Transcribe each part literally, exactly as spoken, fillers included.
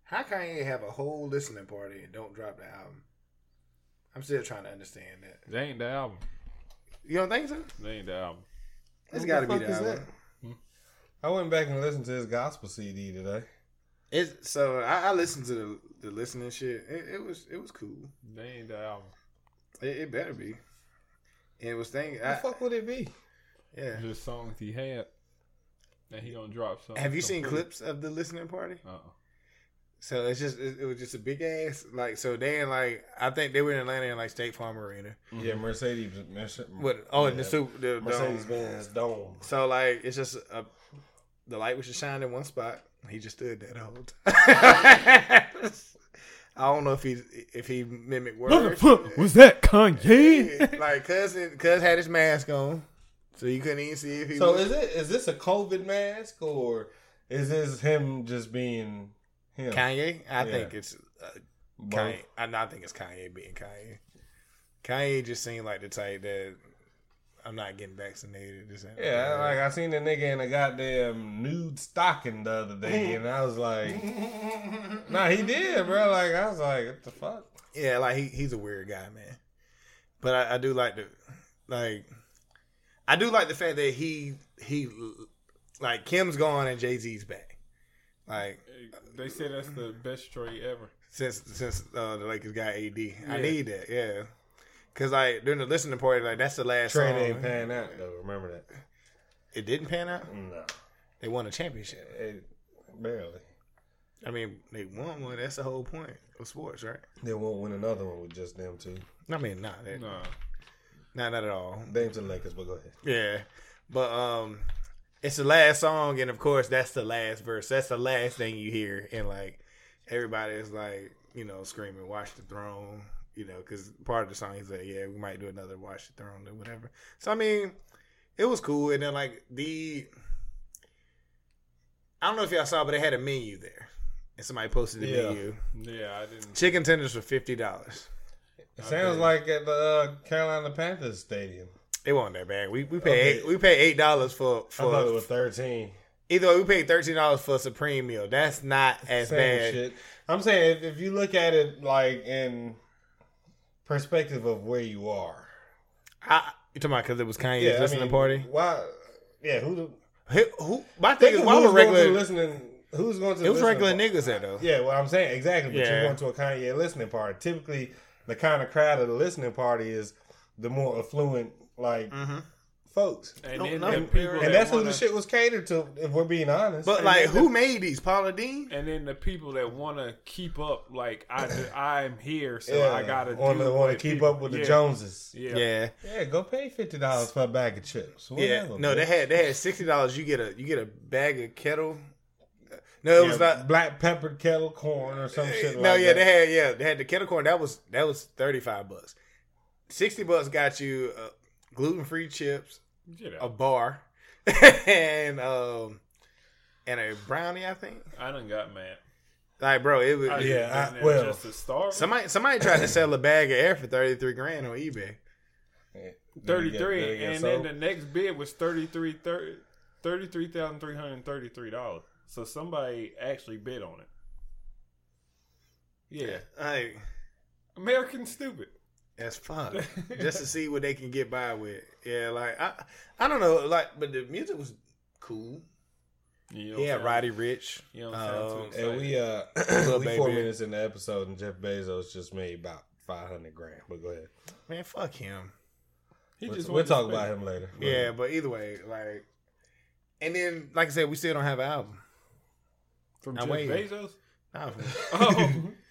How Kanye have a whole listening party and don't drop the album? I'm still trying to understand that. They ain't the album. You don't think so? They ain't the album. It's got to be the is album. that? Hmm? I went back and listened to his gospel C D today. It's so I, I listened to the, the listening shit. It, it was it was cool. They ain't the album. It, it better be. And it was thinking. What the fuck would it be? Yeah. Just songs he had. And he gonna drop something. Have you seen completely. clips of the listening party? Uh-uh. So it's just it, it was just a big ass like so they in like I think they were in Atlanta in like State Farm Arena. Mm-hmm. Yeah, Mercedes. Mercedes What? Oh, yeah. in the super the Mercedes dome. Benz dome. So like it's just a, the light was just shining in one spot. He just stood there the whole time. I don't know if he if he mimicked words. What the fuck was that, Kanye? Like cousin, cuz had his mask on, so you couldn't even see if he. So was. is it is this a COVID mask or is this him just being him? Kanye? I Yeah. think it's uh, Kanye. I, I think it's Kanye being Kanye. Kanye just seemed like the type that I'm not getting vaccinated. This ain't Yeah, like I seen the nigga in a goddamn nude stocking the other day, and I was like, "Nah, he did, bro." Like I was like, "What the fuck?" Yeah, like he, he's a weird guy, man. But I, I do like the like. I do like the fact that he he like Kim's gone and Jay-Z's back. Like They said that's the best trade ever. since since uh, the Lakers got A D, Yeah. I need that. Yeah, because like during the listening party, like that's the last Trade song. ain't pan out though. Remember that? It didn't pan out. No, They won a championship. it, barely. I mean, they won one. That's the whole point of sports, right? They won't win another one with just them two. I mean, not that, Nah. not not at all. Dame to the Lakers, but go ahead. Yeah, but um, it's the last song, and of course, that's the last verse. That's the last thing you hear, and like everybody is like, you know, screaming, "Watch the Throne," you know, because part of the song he's like, "Yeah, we might do another Watch the Throne or whatever." So I mean, it was cool, and then like the, I don't know if y'all saw, but they had a menu there, and somebody posted the Yeah. menu. Yeah, I didn't. Chicken tenders for fifty dollars. It sounds like at the uh, Carolina Panthers stadium. It wasn't that bad. We we pay Okay. eight, we pay eight dollars for I thought it for was thirteen. either way, we paid thirteen dollars for a Supreme meal. That's not as Same bad. shit. I'm saying if, if you look at it like in perspective of where you are. I, you talking about because it was Kanye's Yeah, I listening mean, party? Why? Yeah, who? The, Who, who, my thing think is, of why who's was going to regular? listening? Who's going to? It was listening regular party? niggas there though. Yeah, well, I'm saying exactly. But Yeah. you're going to a Kanye listening party. Typically, the kind of crowd of the listening party is the more affluent, like Mm-hmm. folks, And No, then no, the and people and that that's who wanna, the shit was catered to. If we're being honest, But And like, then the- who made these? Paula Dean? And then the people that want to keep up, like I, I'm here, so yeah, I gotta want do to want to what keep people- up with the yeah. Joneses. Yeah. Yeah, Yeah, go pay fifty dollars for a bag of chips. yeah. Whatever, No, bitch. they had they had sixty dollars. You get a you get a bag of kettle. No, it Yeah, was not. black peppered kettle corn or some shit. No, like yeah, that. they had yeah they had the kettle corn. That was that was thirty five bucks. Sixty bucks got you uh, gluten free chips, Get a out. bar, and um and a brownie. I think. I done got mad. Like, bro, it was I Yeah, just I- been there well, just to start. somebody somebody tried to sell a bag of air for thirty three grand on eBay. Yeah. thirty-three, Did it get and sold? then the next bid was thirty-three, thirty-three thousand three hundred thirty-three dollars. So somebody actually bid on it. Yeah, Like, American stupid. that's fun. Just to see what they can get by with. Yeah, like I I don't know, like, but the music was cool. You know He had what I'm Roddy Rich. You don't sound too Um, excited. And we uh Little we four baby. minutes in the episode, and Jeff Bezos just made about five hundred grand. But go ahead. Man, fuck him. He We'll, just we'll wanted to talk spend- about him later. Yeah, but either way, like, and then like I said, we still don't have an album. From I'm Jeff waiting. Bezos. Nah, Oh,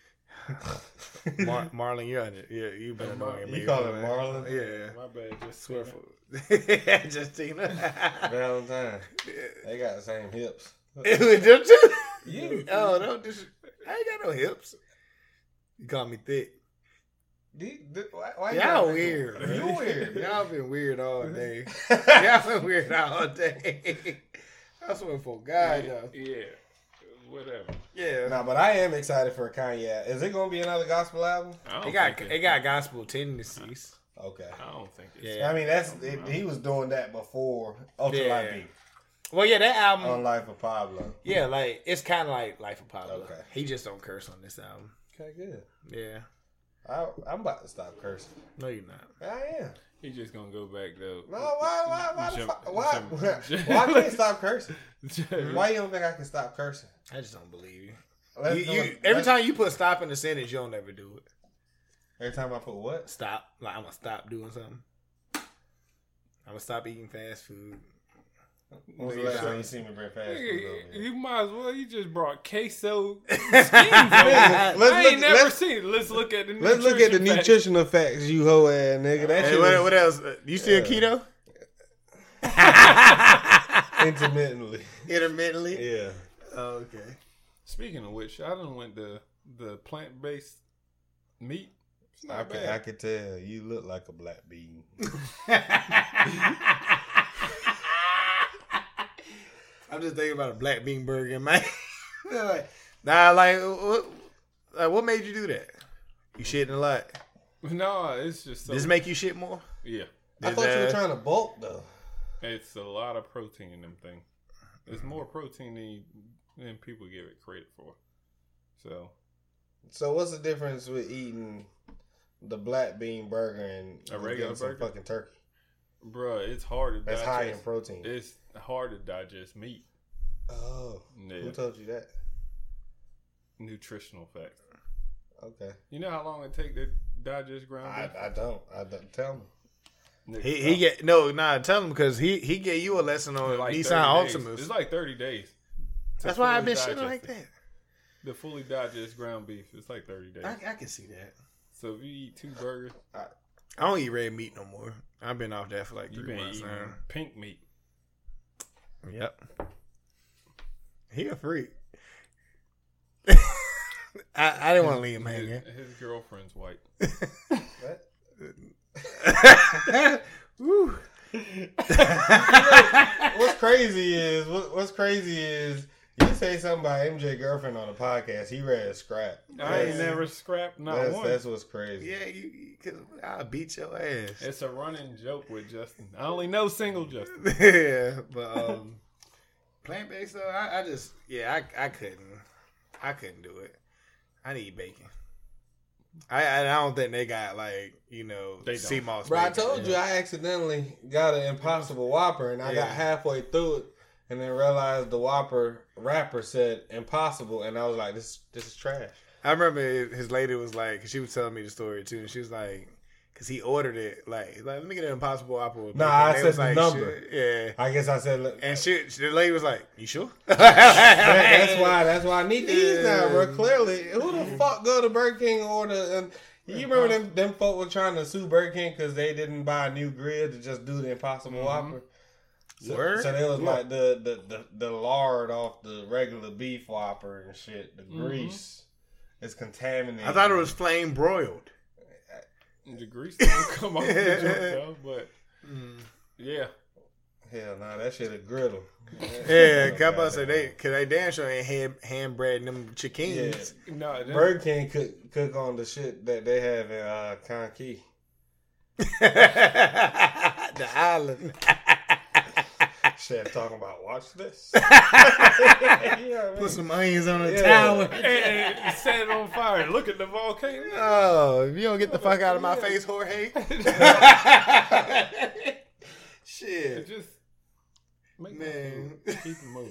Mar- Marlon, you're on it. Yeah, you better know him. You call him Marlon? Yeah. my bad. Just Swear swear. for Justina. Valentine. They got the same hips. It was them too. You. Oh no, this, I ain't got no hips. You call me thick. D- d- why, why Y'all gotta make weird. it- You weird. Y'all been weird all day. Y'all been weird all day. I swear for God, y'all. Yeah, whatever. Yeah. Nah, but I am excited for Kanye. Is it gonna be another gospel album? I don't It got think it got gospel tendencies. Okay. I don't think it's. Yeah. I mean, that's it, he was doing that before Ultralight Yeah. Beat. Well, yeah, that album. On Life of Pablo. Yeah, like it's kind of like Life of Pablo. Okay. He just don't curse on this album. Okay, good. Yeah. I, I'm about to stop cursing. No, you're not. I am. He's just gonna go back though. No, why, why, why, the Jump- fuck, why, jump- why, I can't stop cursing? Why you don't think I can stop cursing? I just don't believe you. Let's- you, you let's- every let's- time you put stop in the sentence, you don't ever do it. Every time I put what? Stop. Like I'm gonna stop doing something. I'm gonna stop eating fast food. When was the last time you see me bring fast food over Nigga, here? you might as well. You just brought queso. skins over here. Let's I ain't look- never let's- seen it. Let's look at the Let's look at the nutrition facts. nutritional facts, you hoe ass nigga. That Hey, shit what, was what else? Uh, You still keto? intermittently. Intermittently. Yeah. Oh, okay. Speaking of which, I done went to the plant based meat. It's I not can, bad. I can tell you look like a black bean. I'm just thinking about a black bean burger, man. Like, nah, like what, like, what made you do that? You shitting a lot. No, it's just so, Does this make you shit more? yeah. I Did, thought you were uh, trying to bulk though. It's a lot of protein in them things. It's more protein than, you, than people give it credit for. So So what's the difference with eating the black bean burger and A regular getting some burger? fucking turkey? Bruh, it's hard to That's digest. high in protein. It's hard to digest meat. Oh, Yeah. who told you that? Nutritional facts. Okay, You know how long it take to digest ground I, beef? I don't. I don't tell me. Nigga, He he get no nah. Tell him because he he gave you a lesson on it's like Nissan thirty days. Optimus. It's like thirty days. to That's why I've fully been shitting digest like it. that. The fully digest ground beef. It's like thirty days. I, I can see that. So if you eat two burgers, I don't eat red meat no more. I've been off that for like you three been months eating now. pink meat. Yep. He a freak. I, I didn't want to leave him hanging. His, his girlfriend's white. What? Woo. What's crazy is what, what's crazy is you say something about M J girlfriend on the podcast. He read a scrap. I ain't That's- never scrapped not That's, one. that's what's crazy. Yeah, you, you I'll beat your ass. It's a running joke with Justin. I only know single Justin. Yeah, but um, plant based though, I, I just yeah, I I couldn't, I couldn't do it. I need bacon. I I don't think they got like you know They don't. sea moss. Bro, I bacon. told you I accidentally got an Impossible Whopper, and I got Yeah. halfway through it, and then realized the Whopper wrapper said Impossible, and I was like, "This, this is trash." I remember his lady was like, 'cause she was telling me the story too, and she was like, because he ordered it like, he's like, let me get an Impossible Whopper. With Nah, bacon. I They said was the like, number. shit, yeah. I guess I said, look, And she, the lady was like, "You sure?" that- that's why that's why I need these now, bro. Yeah. Clearly, who the fuck go to Burger King and order? And you remember them them folk were trying to sue Burger King because they didn't buy a new grill to just do the Impossible Whopper. So, Word? so they was Yeah. like the, the, the, the lard off the regular beef Whopper and shit. The grease is contaminated. I thought it was flame broiled. The grease don't come off the joint though, but yeah. Hell nah, that shit a griddle. Yeah, cause I'm about to say they, cause they damn sure ain't hand, hand bread them chickens. No, them- Burger King cook cook on the shit that they have in uh, Con Key. The island. Chef talking about watch this. You know what I mean? Put some onions on the Yeah. tower. and, and set it on fire. Look at the volcano. Oh, if you don't get the fuck out of my face, Jorge. Shit. It just make Man. man keep it moving.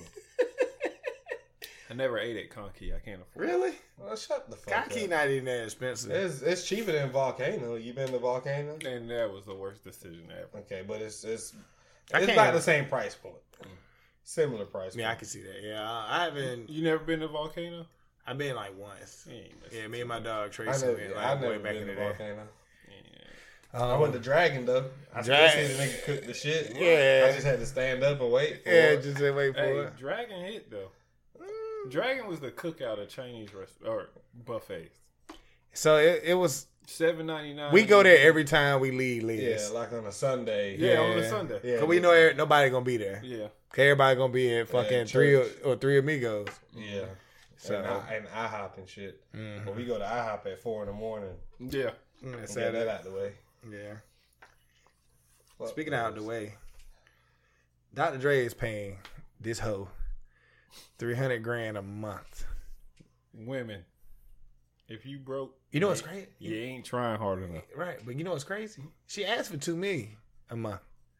I never ate at Conky. I can't afford. Really? Well, shut the fuck Cocky up. not even that expensive. It's it's cheaper than Volcano. You been to Volcano? it. And that was the worst decision ever. Okay, but it's it's I it's can't- about the same price point. Similar price point. Yeah, I can see that. Yeah, I I haven't. You never been to Volcano? I've been like once. You ain't missing Yeah, me and my too dog I Tracy never, went yeah, like I way never back been in the to day. Volcano. much. I went to Dragon though. I still Drag- see the nigga cook the shit. Yeah. I just had to stand up and wait. For Yeah, it. just to wait for Hey, it. Dragon hit though. Dragon was the cookout of Chinese rest or buffets. So it, it was. Seven ninety nine. We go there every time we leave. yeah, Liz. like on a Sunday. Yeah, on a Yeah. Sunday. Yeah, Cause we know every- nobody gonna be there. Yeah. Cause everybody gonna be at fucking Yeah, three or, church. or three amigos. yeah. So and, I, and IHOP and shit. Mhm. But we go to IHOP at four in the morning. Yeah. Mm, And so get that that- out the way. yeah. Fuck Speaking out the those. way, Doctor Dre is paying this hoe three hundred grand a month. Women, if you broke, You know what's crazy? you ain't trying hard enough. Right, but you know what's crazy? She asked for two million a month.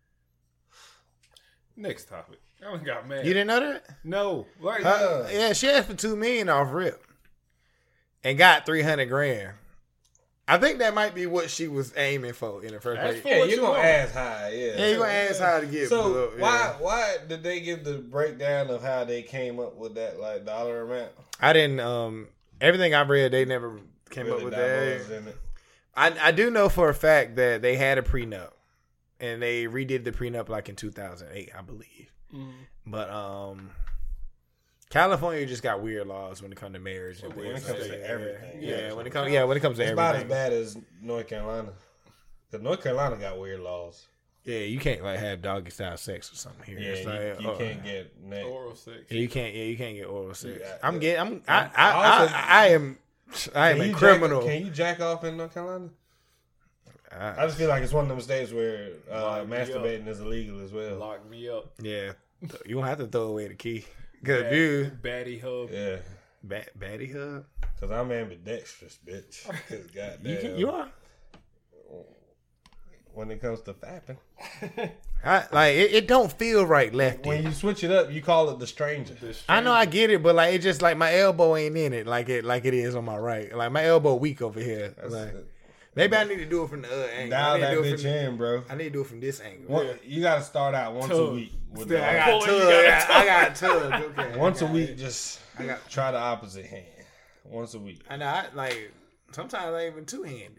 Next topic. I only got mad. You didn't know that? No, like Huh? Yeah, she asked for two million off rip, and got three hundred grand. I think that might be what she was aiming for in the first That's place. for Yeah, what you're you gonna want. ask high. Yeah. Yeah, you gonna ask how to get. So below, yeah. why why did they give the breakdown of how they came up with that like dollar amount? I didn't. Um, everything I've read, they never came Really up with divulged that. in it. I I do know for a fact that they had a prenup, and they redid the prenup like in two thousand eight, I believe. Mm. But um, California just got weird laws when it comes to marriage and When it things comes like to that. everything. Yeah, Yeah. when it comes, yeah, when it comes to It's about as everything. bad as North Carolina. Because North Carolina got weird laws. Yeah, you can't like have doggy style sex or something here. Yeah, It's you, like, you uh, can't get neck. oral sex. Yeah, you can't. Yeah, you can't get oral sex. Yeah, I'm yeah. getting. I'm. I. I. I also- I, I am. I am Can a you criminal. Jack, can you jack off in North Carolina? I- I just feel like it's one of them states where uh, Lock me masturbating is illegal as well. Lock me up. yeah, you won't have to throw away the key. Cause you Batty hub. Yeah, bat, batty hub. because I'm ambidextrous, bitch. 'Cause goddamn, You can, you are. when it comes to fapping. I, like it, it. Don't feel right lefty. When you switch it up, you call it the stranger. The I know I get it, but like it just like my elbow ain't in it like it like it is on my right. Like my elbow weak over here. That's Like it. maybe I need to do it from the other angle. I Dial need to that do it bitch from, in, bro. I need to do it from this angle. One, you got to start out once a Tug. week. With Yeah, I the, got Boy, tug. you got I got, I got tug. Okay. once a I got week, it. just I got. try the opposite hand. Once a week. I know. I, like sometimes I ain't even two handed.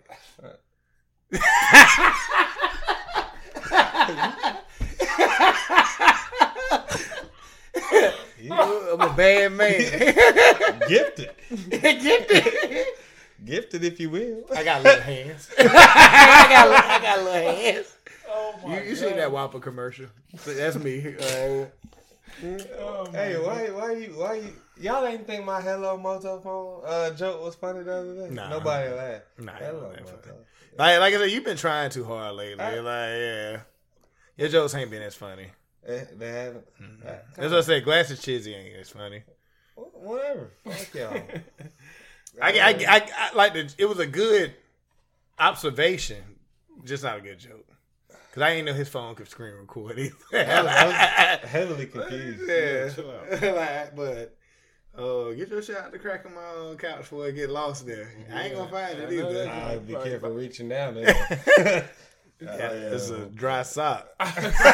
I'm a bad man. Gifted. Gifted. Gifted, if you will. I got little hands. I got little, I got little hands. Oh my You, you seen that Whopper commercial? So that's me. Uh, Oh my Hey, why, why you, why you, y'all ain't think my Hello Moto phone uh, joke was funny the other day? Nah. Nobody laughed. Nah, Hello it wasn't Moto. funny. like, like I said, you've been trying too hard lately. I- like, yeah, your jokes ain't been as funny. Eh, They haven't. Mm-hmm. Uh, That's what I said. Glasses Chizzy ain't as funny. Whatever. Fuck y'all. I, I, I, I like the. It was a good observation, just not a good joke. Cause I didn't know his phone could screen record either. I was, I was heavily confused. Yeah, chill out. like, but uh, get your shit out the crack of my uh, couch before I get lost there. I ain't gonna find it I know either. that. I'll be careful reaching down there. Yeah, it's a dry sock. I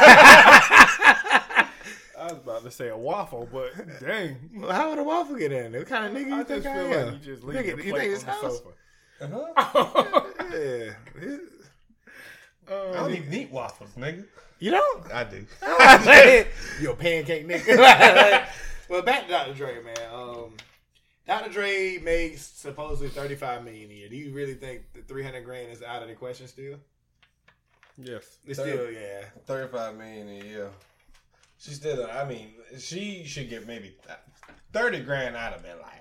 was about to say a waffle, but dang. Well, how would a waffle get in there? What kind of nigga you I think just I feel am? like you just leave Nigga, the you plate think on it's the house? sofa. Uh-huh. Yeah. I don't even eat waffles, nigga. You don't? I do. You a pancake nigga. Well, back to Doctor Dre, man. Um, Doctor Dre makes supposedly thirty-five million a year. Do you really think the three hundred grand is out of the question still? Yes. It's Thirty. still, yeah. thirty-five million a year. She still, I mean, she should get maybe thirty grand out of it. Like,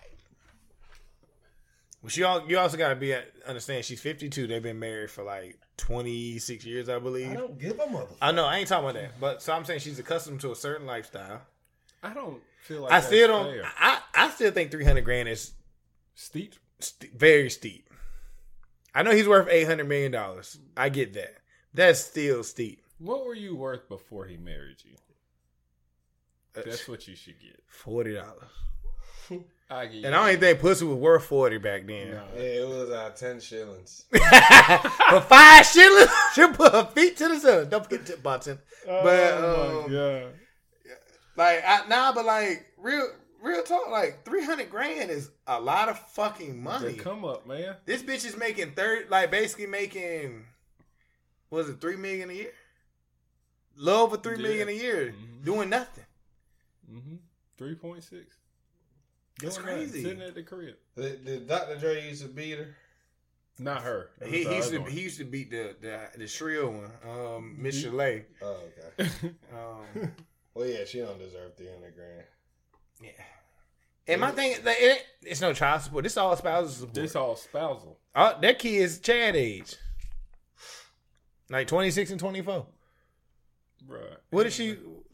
Well, she all, you also got to be understand she's fifty-two. They've been married for like twenty-six years, I believe. I don't give a motherfucker. I know, I ain't talking about that. But so I'm saying she's accustomed to a certain lifestyle. I don't feel like I that's still don't. fair. I, I still think three hundred grand is Steep. st- very steep. I know he's worth eight hundred million dollars. I get that. That's still steep. What were you worth before he married you? That's what you should get. Forty dollars. I get And I don't even think pussy was worth forty back then. No. Yeah, it was uh, ten shillings. For five shillings, she'll put her feet to the sun. Don't forget tip button. But Oh um, my god. like, I, nah, but like real, real talk. Like three hundred grand is a lot of fucking money. The come up, man. This bitch is making third, like basically making, what was it three million a year? Little over three Yeah. million a year, Mhm. doing nothing. Mm-hmm. Three point six. That's crazy. Sitting at the crib. Did, did Doctor Dre used to beat her? Not her. It was He, the he used other to one. he used to beat the the, the shrill one, um, Miss Chalet. Oh, okay. Um, Well, yeah, she don't deserve three hundred grand. yeah. And my thing, like, it, it's no child support. This all spousal support. This all spousal. Oh, that kid's Chad age, like twenty six and twenty four. Bruh. What is she?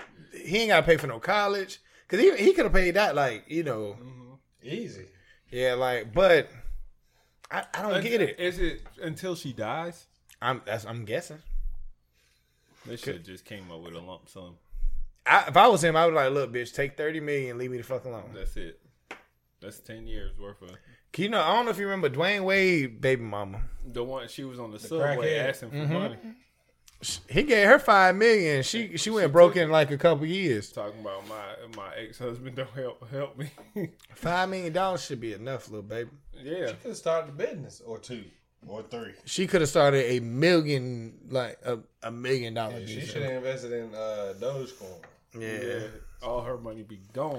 he ain't got to pay for no college. Because he, he could have paid that, like, you know. Mm-hmm. Easy. Yeah, like, but I, I don't is, get it. Is it until she dies? I'm that's, I'm guessing. They should have just came up with a lump sum. I, if I was him, I would like, look, bitch, take thirty million and leave me the fuck alone. That's it. That's ten years worth of. You know, I don't know if you remember Dwayne Wade, baby mama. The one she was on the, The subway crackhead. asking for Mm-hmm. money. He gave her five million. She she went She broke took in like a couple years. Talking about my my ex husband don't help help me. Five million dollars should be enough, little baby. Yeah. She could have started a business or two or three. She could have started a million, like a, a million dollar Yeah, she business. should have invested in uh, Dogecoin. Yeah. Yeah. All her money be gone.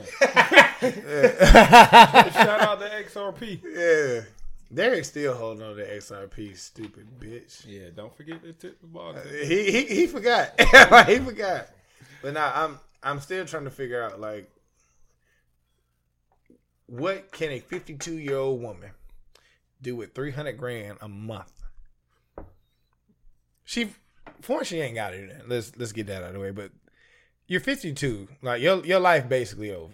yeah. Shout out to X R P. Yeah. Derek still holding on to X R P, stupid bitch. Yeah, don't forget to tip the bar. He he he forgot. He forgot. But now I'm I'm still trying to figure out like what can a fifty-two year old woman do with three hundred grand a month? She, for she ain't got it. Let's let's get that out of the way. But you're fifty-two. Like your your life basically over.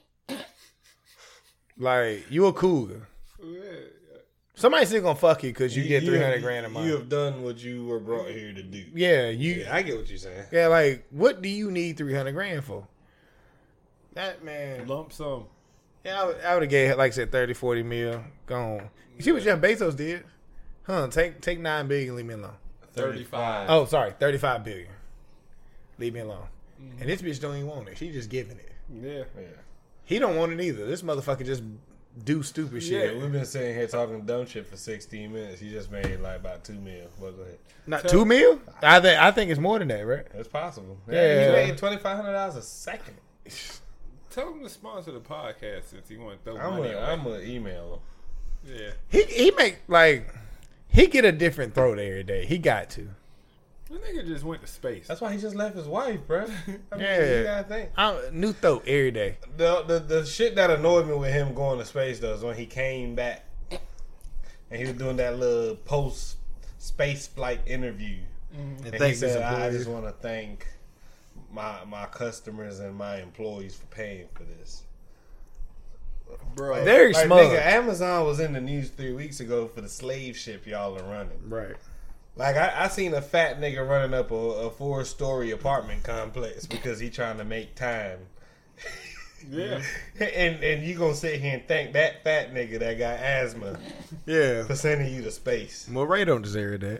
Like you a cougar. Yeah. Somebody's still gonna fuck you because you, You- get you three have- hundred grand a month. You have done what you were brought here to do. yeah, you. Yeah, I get what you're saying. Yeah, like what do you need three hundred grand for? That man. Lump sum. Yeah, I would, I would have gave like I said thirty, forty mil. Gone. You see what Jeff Bezos did? Huh? Take take nine billion. Leave me alone. thirty-five. Oh, sorry, thirty-five billion. Leave me alone. Mm-hmm. And this bitch don't even want it. She just giving it. Yeah. Yeah. He don't want it either. This motherfucker just do stupid shit. Yeah, we've been sitting here talking dumb shit for sixteen minutes. He just made like about two mil. But go ahead. Not So- two mil? I think I think it's more than that, right? That's possible. Yeah. He made twenty-five hundred dollars a second. Tell him to sponsor the podcast since he want to throw I'm money gonna away. I'm gonna email Yeah. He he make like he get a different throat every day. He got to. The nigga just went to space. him. That's why he just left his wife, bro. I mean, Yeah. you gotta think. I, new throat every day. The, the the shit that annoyed me with him going to space though is when he came back and he was doing that little post space flight interview. And And he thanks said, his "I employees. just want to thank my my customers and my employees for paying for this." Bro. Very Like, smug. nigga, Amazon was in the news three weeks ago for the slave ship y'all are running. Right. Like I, I seen a fat nigga running up a, a four story apartment complex because he trying to make time. Yeah. And and you gonna sit here and thank that fat nigga that got asthma Yeah. for sending you to space. Well, Ray don't deserve that.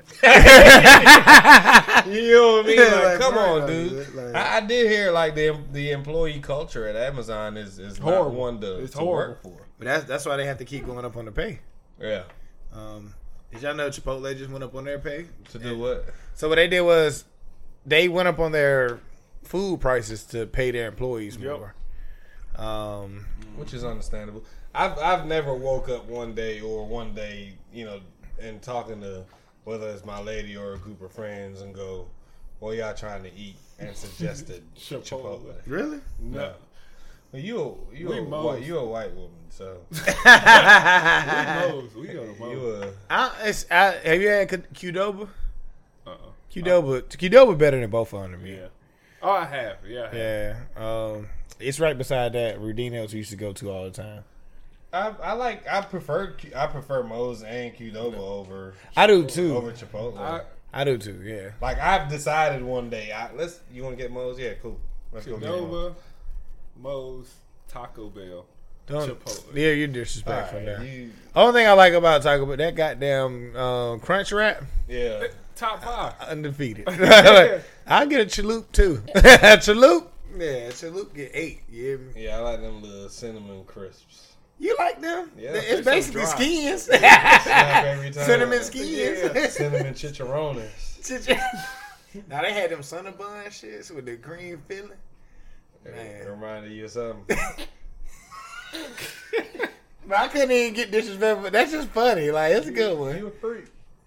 You know what I mean? Yeah, Like, like, come right, on, like, dude. like- I, I did hear like the the employee culture at Amazon is is not Horrible. one to, It's to horrible. work for. But that's that's why they have to keep going up on the pay. Yeah. Um, did y'all know Chipotle just went up on their pay? To do what? So what they did was they went up on their food prices to pay their employees Yep. more. Um, Which is understandable. I've I've never woke up one day or one day, you know, and talking to whether it's my lady or a group of friends and go, "What y'all trying to eat?" and suggested Chipotle. Chipotle. really? No. Well, you a, you We a, Moe's. white, you a white woman, so We Moe's. We go to Moe's. you a I, it's, I, have you had Qdoba? Uh-uh. Qdoba, Qdoba better than both of them to me. Yeah. Oh, I have. Yeah, I have. Yeah. Um, it's right beside that Rudino's we used to go to all the time. I, I like I prefer Q- I prefer Moe's and Qdoba over I do too. over Chipotle. I, I do too. Yeah. like I've decided one day, I, let's you want to get Moe's? Yeah, cool. Let's go get Moe's. Qdoba, Moe's, Taco Bell, Don't. Chipotle. Yeah, you're disrespectful All now. right, you, Only thing I like about Taco Bell, that goddamn um, crunch wrap, yeah. Top five. undefeated. I'll get a chalup too. Chalup? Yeah, chalup get eight. You hear me? Yeah, I like them little cinnamon crisps. You like them? Yeah, it's they so basically dry. skins. Snap every time. Cinnamon skins. Cinnamon chicharrones. Now they had them Cinnabon shits with the cream filling. It Man. reminded you of something. But I couldn't even get disrespectful. That's just funny. Like, it's a good one. You a freak.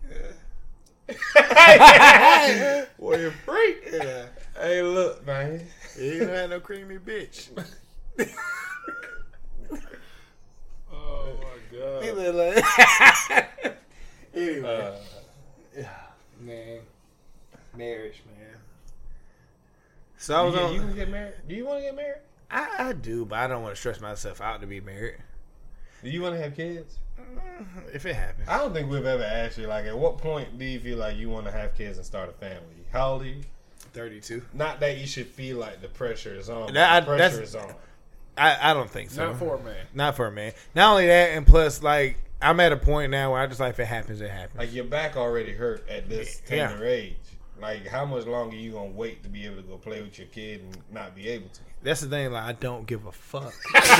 Yeah. Boy, you a freak. Yeah. Hey, look, man. You don't have no creamy bitch. Oh my god. He look like. Anyway. Uh, Man. Marriage, man. So I was you, on. you can get married. Do you want to get married? I, I do, but I don't want to stress myself out to be married. Do you want to have kids? If it happens. I don't think we've ever asked you, like, at what point do you feel like you want to have kids and start a family? How old are you? thirty-two. Not that you should feel like the pressure is on. But That- the I- pressure that's- is on. I, I don't think so. Not for a man. Not for a man. Not only that, and plus, like, I'm at a point now where I just like, if it happens, it happens. Like, your back already hurt at this Yeah. tender age. Like, how much longer you going to wait to be able to go play with your kid and not be able to? That's the thing. Like, I don't give a fuck.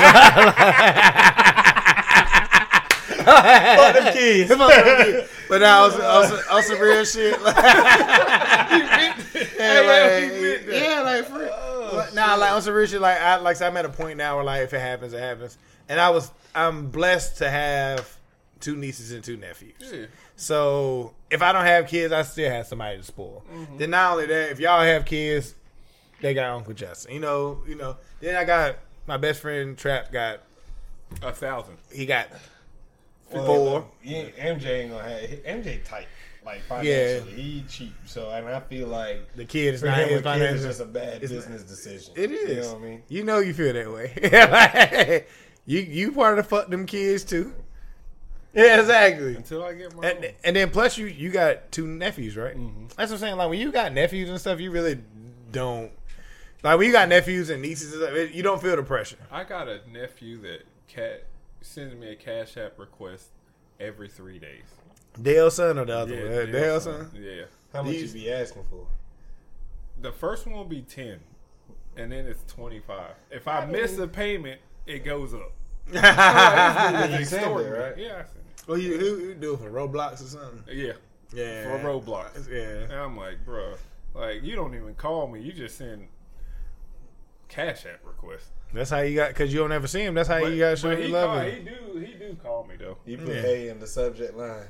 Fuck them kids. But now, also, also, also real shit. Like, yeah, like, yeah, like, for, Oh, nah, like, on some real shit, like, I, like, so I'm at a point now where, like, if it happens, it happens. And I was, I'm blessed to have two nieces and two nephews. Yeah. So if I don't have kids, I still have somebody to spoil. Mm-hmm. Then not only that, if y'all have kids, they got Uncle Justin. You know, you know. Then I got my best friend Trap. Got A thousand. he got Well, four. yeah, M J ain't gonna have M J tight, like financially. He cheap, so and I feel like The kid is for not him, his a kid is financial. just a bad it's business decision. It is. You know what I mean? You know you feel that way. Like, you you part of the fuck them kids too. Yeah, exactly. Until I get my own. And, and then plus you you got two nephews, right? Mm-hmm. That's what I'm saying. Like when you got nephews and stuff, you really don't. Like when you got nephews and nieces, and stuff, you don't feel the pressure. I got a nephew that cat sends me a Cash App request every three days. Dale's son or the other Yeah, one? Dale's Dale's son. son. Yeah. How much These- you be asking for? The first one will be ten, and then it's twenty-five. If I miss a payment, it goes up. You It's send extorting it, me. right? Yeah, I send Well, you who you do it for Roblox or something? it. Yeah, Yeah, for Roblox. Yeah, And I'm like, bro, like you don't even call me. You just send Cash App requests. that's how you got because you don't ever see him. That's how But, you got to show but you he, love call, him. he do he do call me though. You put Yeah. A in the subject line.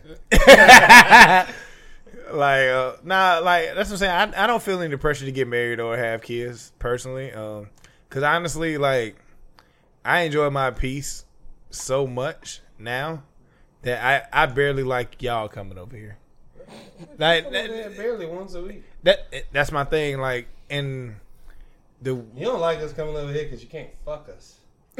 Like, uh, nah, like that's what I'm saying. I, I don't feel any pressure to get married or have kids personally, um, because honestly, like, I enjoy my peace so much now that I, I barely like y'all coming over here. Like Come over there that, barely once a week. that that's my thing. Like, and the You don't like us coming over here because you can't fuck us.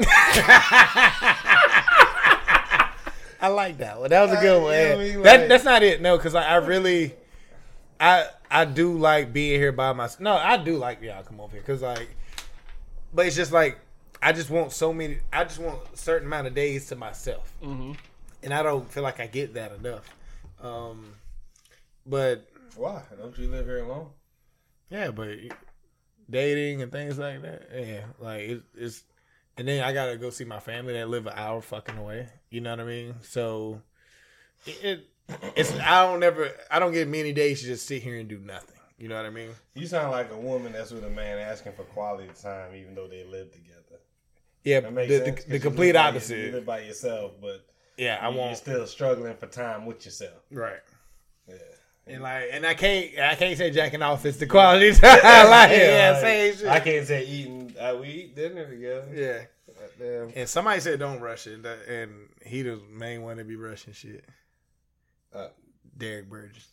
I like that one. That was a good one. Uh, you know what I mean? that Like- that's not it. No, because I, I really, I I do like being here by myself. No, I do like y'all come over here because like, but it's just like I just want so many. I just want a certain amount of days to myself, Mm-hmm. and I don't feel like I get that enough. Um, but Why? Don't you live here alone? yeah, but dating and things like that. Yeah, like it, it's. And then I gotta go see my family that live an hour fucking away. You know what I mean? So it, it it's I don't never I don't get many days to just sit here and do nothing. You know what I mean? You sound like a woman that's with a man asking for quality time, even though they live together. Yeah, That the, makes the, sense. 'cause the you complete live by your- opposite. You live by yourself, but Yeah, I you- want You're still struggling for time with yourself. right. Yeah. And like, and I can't, I can't say jacking off is the quality time. like, yeah, like, same shit. I can't say eating. Uh, we eat dinner together. Yeah. Damn. And somebody said don't rush it, that- and he the main one to be rushing shit. Uh, Derek Burgess.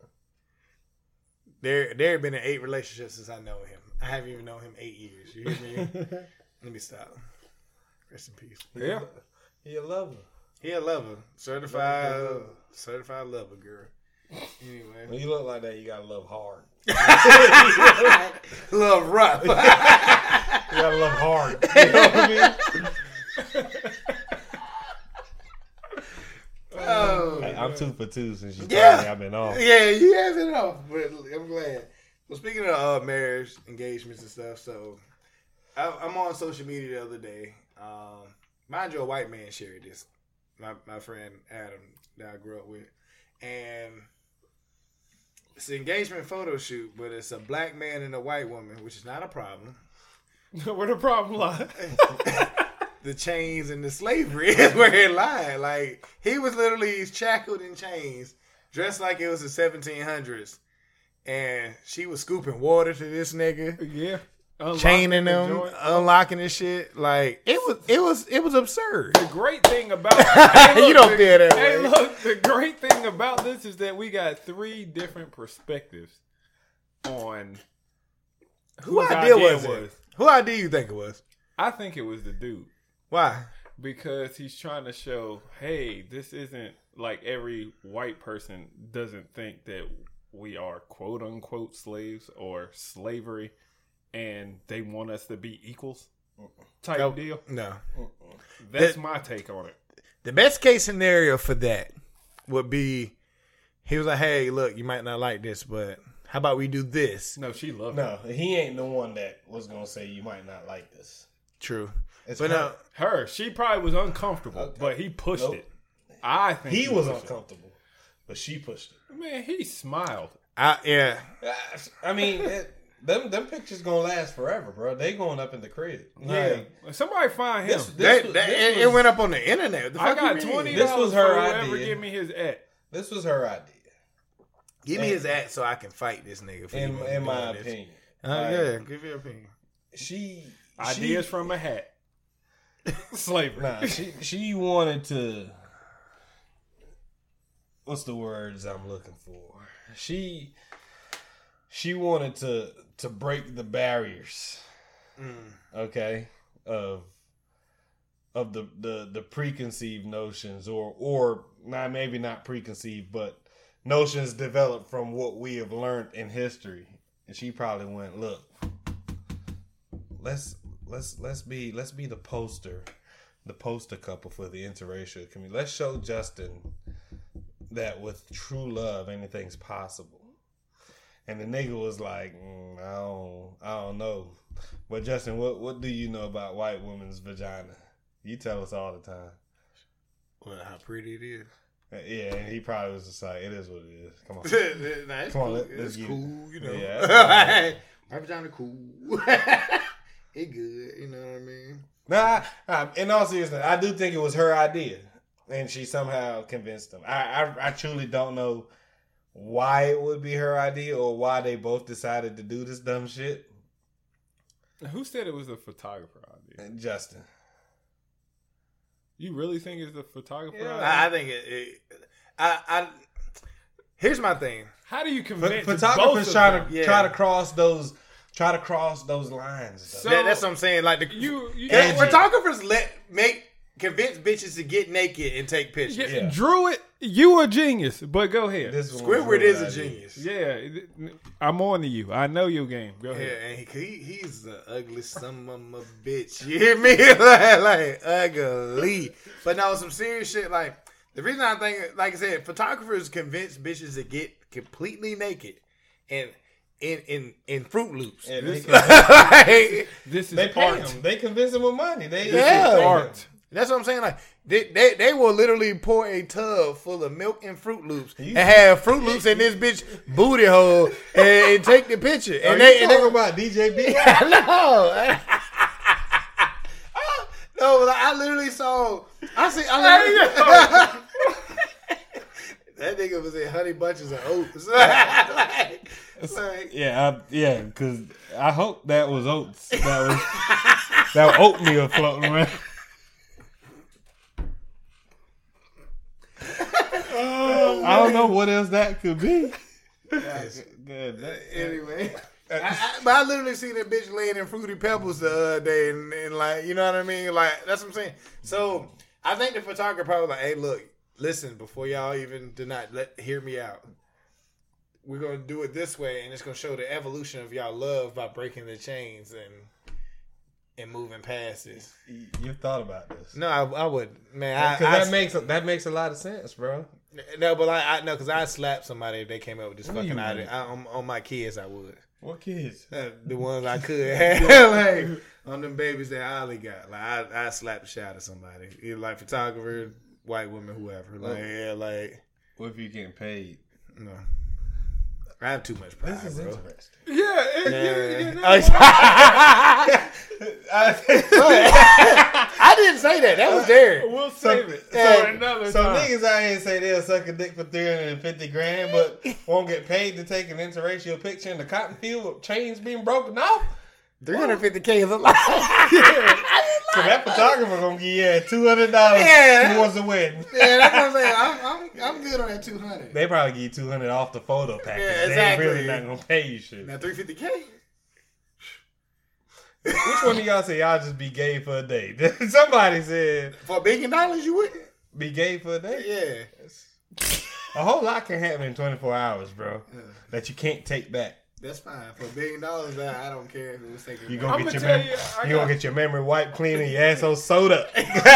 Derek, Derek been in eight relationships since I know him. I haven't even known him eight years. You hear me? Let me stop. Rest in peace. Yeah. He a lover. He a lover, certified, Lover. certified lover girl. Anyway, When you look like that, you gotta love hard. love rough. You gotta love hard. You know what I mean? Oh, Hey, I'm two for two since you told Yeah. me I've been off. yeah, you have it off, but I'm glad. Well, speaking of uh, marriage, engagements, and stuff, so I, I'm on social media the other day. Um, mind you, a white man shared this. My my friend Adam that I grew up with, and it's an engagement photo shoot, but it's a black man and a white woman, which is not a problem. Where the problem lies? The chains and the slavery is where it lied. Like, he was literally shackled in chains, dressed like it was the seventeen hundreds, and she was scooping water to this nigga, Yeah. Unlocking chaining the them, joint. unlocking his shit. Like, it was, it was, it was absurd. The great thing about hey, You look, don't the, feel that Hey, way. look, the great thing about this is that we got three different perspectives on Who whose idea, idea was it? was? Who idea you think it was? I think it was the dude. Why? Because he's trying to show, hey, this isn't like every white person doesn't think that we are quote unquote slaves or slavery and they want us to be equals type No, deal. No. That's That- my take on it. The best case scenario for that would be he was like, hey, look, you might not like this, but how about we do this? No, she loved No, it. he ain't the one that was gonna say you might not like this. True. It's But her. no, Her, she probably was uncomfortable, Okay. but he pushed Nope. it. I think he was pushed uncomfortable, but she pushed it. it. Man, he smiled. I, yeah. I mean, it, them them pictures gonna last forever, bro. They going up in the crib. Yeah, Like, somebody find him. This- That, was- that, this it, it was- went up on the internet. The I fuck got you mean? twenty This dollars was her for whoever idea. give me his at. this was her idea, Give me his at so I can fight this nigga. For in even in my doing this. opinion. Uh, Like, yeah, give your opinion. She Ideas she, from a hat. Slavery. Nah, she she wanted to. What's the words I'm looking for? She she wanted to to break the barriers. Okay, of of the, the the preconceived notions, or or not maybe not preconceived, but notions developed from what we have learned in history. And she probably went, look, let's let's let's be let's be the poster, the poster couple for the interracial community. Let's show Justin that with true love, anything's possible. And the nigga was like, mm, I don't I don't know. But Justin, what what do you know about white women's vagina? You tell us all the time. Well, how pretty it is. Yeah, and he probably was just like, it is what it is. Come on. nah, it's Come on, cool. let- let's it's get it. cool, you know. Yeah. My vagina cool. It good, you know what I mean? Nah, I, in all seriousness, I do think it was her idea, and she somehow convinced him. I, I, I truly don't know why it would be her idea or why they both decided to do this dumb shit. Who said it was a photographer idea? And Justin, You really think it's a photographer Yeah. idea? I, I think it, it I, I. Here's my thing. How do you Ph- convince both photographers of try them? to Yeah. try to cross those, try to cross those lines. So- That, that's what I'm saying. Like the You, you Yeah, Angie. photographers let make convince bitches to get naked and take pictures. Yeah, Yeah. Drew it. You a genius, but go ahead. This one was Squidward her is a idea. genius. Yeah, I'm on to you. I know your game. Go Yeah, ahead. and he, he he's the ugly son of a bitch. You hear me? like, like ugly. But no, some serious shit. Like the reason I think, like I said, photographers convince bitches to get completely naked and in in in Fruit Loops. And they, Like, This is they pay art. him. They convince him with money. They Yeah. they- Art. that's what I'm saying. Like they, they they will literally pour a tub full of milk and Fruit Loops You- and have Fruit Loops in this bitch booty hole and, and take the picture. Are And you they, and talking they about D J B? no. No, but I literally saw. I see. I literally, that nigga was in honey bunches of oats. like, like, Yeah, I, yeah, because I hope that was oats. That was that was oatmeal floating around. I don't know what else that could be. Yes. Good. That- Anyway, I, I, but I literally seen that bitch laying in Fruity Pebbles the other day, and, and like, you know what I mean? Like, that's what I'm saying. So I think the photographer probably like, hey, look, listen, before y'all even deny, let hear me out. We're gonna do it this way, and it's gonna show the evolution of y'all love by breaking the chains and and moving past this. You've thought about this. No, I, I would, man. I, Because I, that makes that makes a lot of sense, bro. no, but like, I no, because I slap somebody if they came up with this What do fucking you idea. mean? I, on, on my kids, I would. What kids? Uh, the ones I could have, like on them babies that Ollie got. Like I, I slap the shit out of somebody, either like photographer, white woman, whoever. Like yeah, like What if you getting paid? no, I have too much pride, This is bro. interesting. Yeah, it, Yeah. you, you know, I didn't say that. That was there. we'll So, save it so, for another so time. niggas out here say they'll suck a dick for three hundred and fifty grand, but won't get paid to take an interracial picture in the cotton field with chains being broken off. Three hundred fifty k is a lot. So that photographer gonna give you two hundred dollars Yeah. towards the wedding. Yeah, that's what I'm saying. I'm, I'm, I'm good on that two hundred. They probably give you two hundred off the photo package. Yeah, They exactly. ain't really not gonna pay you shit. Now three fifty k. Which one of y'all say y'all just be gay for a day? Somebody said For a billion dollars, you wouldn't? be gay for a day. Yeah. A whole lot can happen in twenty-four hours, bro. That you can't take back. That's fine. For a billion dollars, I don't care if it was taken. You back. gonna I'ma get your tell mem- you, I you got- gonna get your memory wiped clean and your asshole sewed up.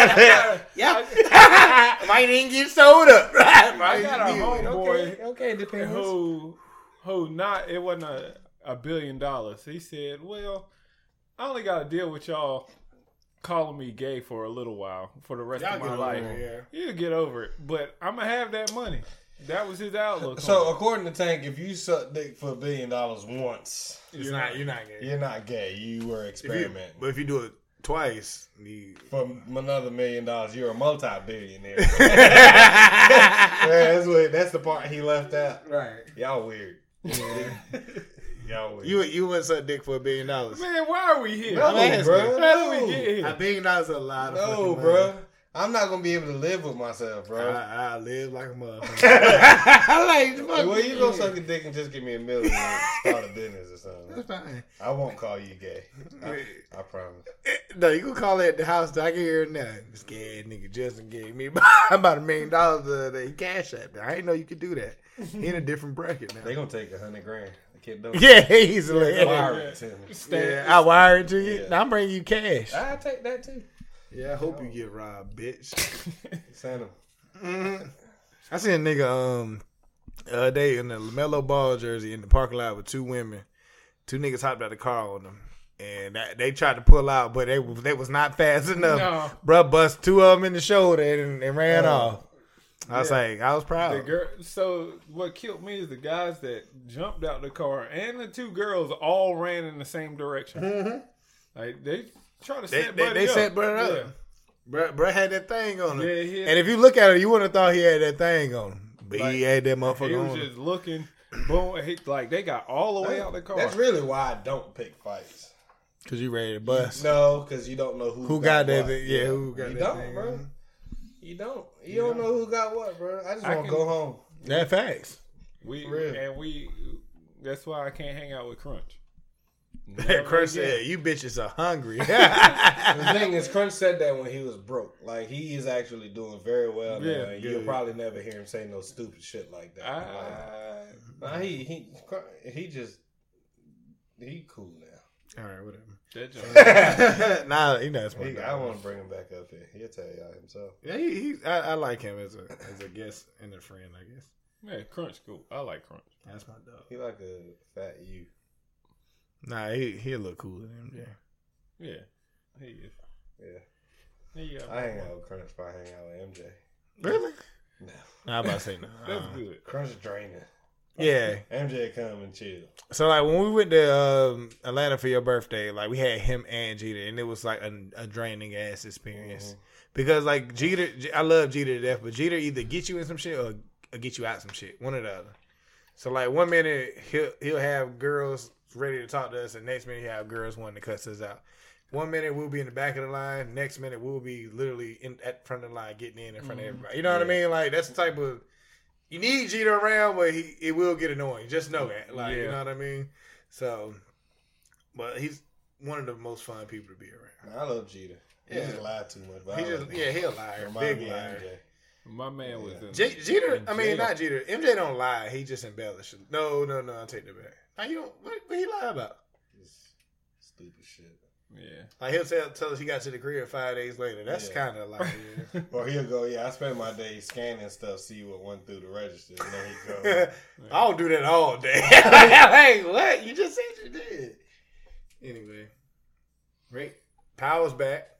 Yeah. Might even get sold up. I got a homeboy okay, okay, depends. who who not it wasn't a, a billion dollars. He said, "Well, I only got to deal with y'all calling me gay for a little while for the rest Y'all of get my over life. it, You get over it, but I'm gonna have that money." That was his outlook. So on it. according to Tank, if you suck dick for a billion dollars once, You're not. You're not gay. you're not gay. You were If you- experimenting. but if you do it twice, you. For another million dollars, you're a multi-billionaire. Yeah, that's what. That's the part he left out. Right. Y'all weird. Y'all weird. You you wouldn't suck dick for a billion dollars. Man, why are we here? no, I'm asking. bro. How did we No, get here? A billion dollars is a lot of no, fucking money. bro. I'm not gonna be able to live with myself, bro. I, I live like a motherfucker. I like the fuck. Well, you gonna suck a dick and just give me a million and start a business or something. That's fine. I won't call you gay. I, I promise. No, you can call it at the house. I can hear it now. This gay nigga Justin gave me about a million dollars the other day. Cash app. I didn't know you could do that. He in a different bracket now. They gonna take a hundred grand. I can't do it. Yeah, easily. Wire Yeah, it to me. Stand- I wire it to you. Yeah. Now I'm bringing you cash. I take that too. Yeah, I hope you get robbed, bitch. Send them. Mm-hmm. I seen a nigga um the other day in the LaMelo Ball jersey in the parking lot with two women. Two niggas hopped out the car on them. And that, they tried to pull out, but they they was not fast enough. No. Bruh bust two of them in the shoulder and, and ran Oh. off. I was Yeah. like, I was The proud. girl. So what killed me is the guys that jumped out the car and the two girls all ran in the same direction. Mm-hmm. Like they try to They, set they, buddy they up. set Bruh up. Yeah. Bruh, bruh had that thing on him. Yeah, he had- and if you look at it, you wouldn't have thought he had that thing on him. But Like, he had that He motherfucker was on just him. looking, boom. He, like they got all the way out the car. That's really why I don't pick fights. Because you ready to bust. No, because you don't know who Who got that what. thing? Yeah, who got you that don't, thing bro. on? You don't. You, don't know who got what, bro. I just I want to can- go home. That facts. we For real. and we. That's why I can't hang out with Crunch. That Never Crunch again. said, you bitches are hungry. The thing is, Crunch said that when he was broke. Like, he is actually doing very well Yeah, now. And you'll good. probably never hear him say no stupid shit like that. I, Like, nah, he, he, he just, he cool now. All right, whatever. that joint- nah, he knows my He, dog. I want to bring him back up here. He'll tell y'all himself. Yeah, he, he I, I like him as a as a guest and a friend, I guess. yeah, Crunch cool. I like Crunch. That's my dog. He like a fat you. Nah, he he'll look cooler than him. Yeah. Yeah, he is. Yeah. He got I hang out with Crunch if I hang out with M J. Really? No. Nah, I'm about to say no. That's Uh, good. Crunch draining. Yeah. M J come and chill. So like when we went to um, Atlanta for your birthday, like we had him and Jeter, and it was like a, a draining ass experience because like Jeter, I love Jeter to death, but Jeter either get you in some shit or, or get you out some shit, one or the other. So like one minute he'll he'll have girls ready to talk to us, and next minute he'll have girls wanting to cuss us out. One minute we'll be in the back of the line, next minute we'll be literally in at front of the line, getting in in front of everybody. You know what I mean? Like that's the type of you need Jeter around, but he it will get annoying. Just know that, like you Yeah. know what I mean. So, but he's one of the most fun people to be around. I love Jeter. He Yeah. just lied too much. But He I just love him. yeah, he'll lie, Remind big me of liar. M J. My man was Yeah. in J- Jeter, in I mean jail. not Jeter. M J don't lie. He just embellishes. No, no, no. I take that back. Now you don't. What, what he lie about? Just stupid shit. Yeah, Like he'll tell, tell us he got to the crib five days later. That's Yeah. kind of like. Yeah. Or he'll go, yeah, I spent my day scanning stuff, see what went through the register. And then he go, I don't do that all day. Hey, what? You just said you did. Anyway, Rick, Power's back.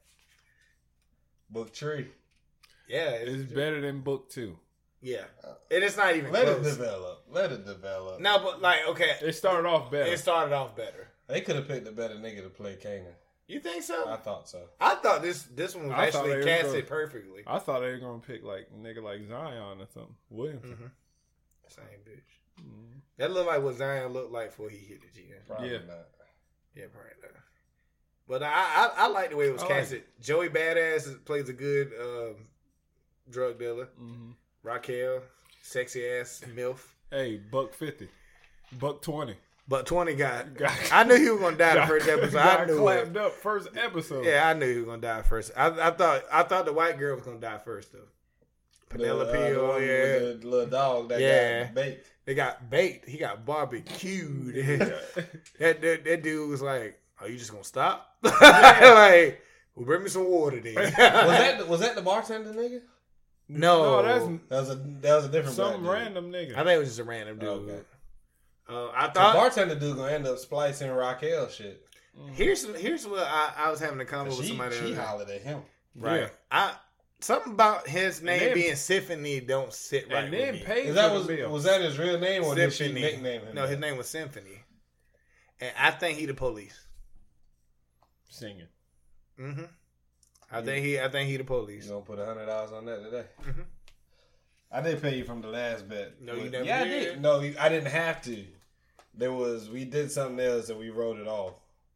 book tree. Yeah, it's, it's better than book two. yeah, and it's not even Let close. it develop. Let it develop. No, but like, okay, It started off better. it started off better. They could have picked a better nigga to play Kanan. You think so? I thought so. I thought this this one was I thought actually they were casted gonna- perfectly. I thought they were gonna pick like nigga like Zion or something. Williamson. Mm-hmm. Same bitch. That looked like what Zion looked like before he hit the G M. Probably Yeah. not. Yeah, probably not. But I, I I like the way it was I like casted. Joey Badass plays a good um, drug dealer. Mm-hmm. Raquel, sexy ass MILF. Hey, buck fifty, buck twenty. But twenty got, Got- I knew he was gonna die the first episode. I Got knew clapped it. up first episode. Yeah, I knew he was gonna die first. I, I thought I thought the white girl was gonna die first though. Penelope, the, uh, the oh one yeah. with the little dog that Yeah. got baked. They got baked. He got barbecued. that, that that dude was like, "Are you just gonna stop?" Like, well, bring me some water then. Was that the, was that the bartender nigga? no, No, that's That was a that was a different some black dude. random nigga. I think it was just a random dude. Okay. Uh, I The thought bartender dude gonna end up splicing Raquel shit. here's here's what I, I was having a convo with She, somebody. the she other day. hollered at him. Right. Yeah. I something about his name then- being Symphony don't sit right and with then me. paid Is for that the was bill. was that his real name or did she Symphony. nickname him? No, his that? name was Symphony, and I think he the police. Singing. Mm-hmm. I think he. I think he the police. You gonna put a hundred dollars on that today? Mhm. I did pay you from the last bet. No, you But- never Yeah, I did. did. No, I didn't have to. There was we did something else and we wrote it off.